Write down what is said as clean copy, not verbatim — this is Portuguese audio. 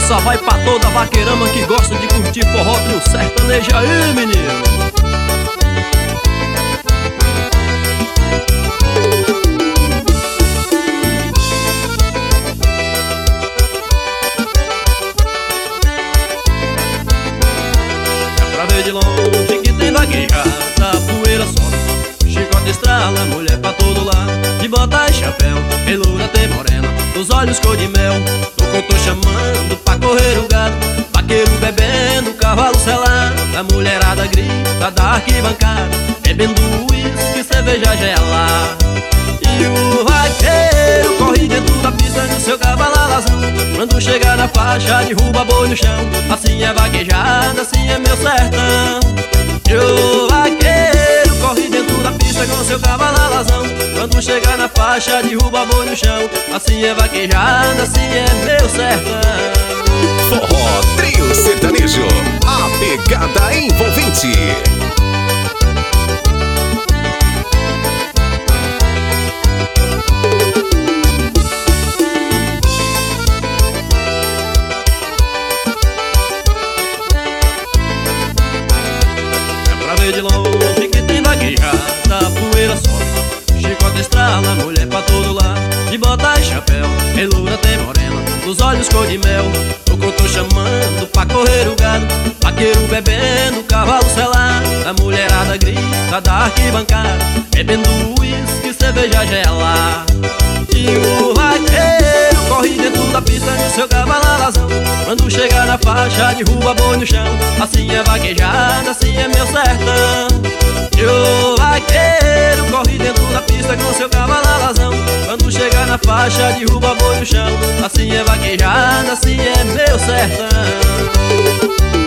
Essa vai pra toda vaqueirama que gosta de curtir forró, trio sertanejo aí, menino. De longe que tem vaquejada, a poeira sobe, chicote estrala, mulher pra todo lado, de bota e chapéu, peloura tem morena, dos olhos cor de mel. No conto chamando pra correr o gado, vaqueiro bebendo, cavalo selado, a mulherada grita da arquibancada, bebendo uísque, cerveja gelada. E o vaqueiro corre dentro da pista no seu cavalo alazão, quando chegar na faixa derruba boi no chão. Assim é vaquejada, assim é meu sertão. E o vaqueiro corre dentro da pista com seu cavalo alazão, quando chegar na faixa derruba boi no chão. Assim é vaquejada, assim é meu sertão. Forró Trio Sertanejo, a pegada envolvente. De longe que tem vaquejada, a poeira sobe, chicote estrala, mulher pra todo lado, de bota e chapéu, peloura tem morena, dos olhos cor de mel. O que eu tô chamando pra correr o gado, vaqueiro bebendo, cavalo selado, a mulherada grita da arquibancada, bebendo uísque, cerveja gelada. E o vaqueiro corre dentro da pista no seu cavalo alazão, quando chegar na faixa derruba boi no chão. Assim é vaquejada, assim é meu sertão. E o vaqueiro corre dentro da pista com seu cavalo alazão, quando chegar na faixa derruba boi no chão. Assim é vaquejada, assim é meu sertão.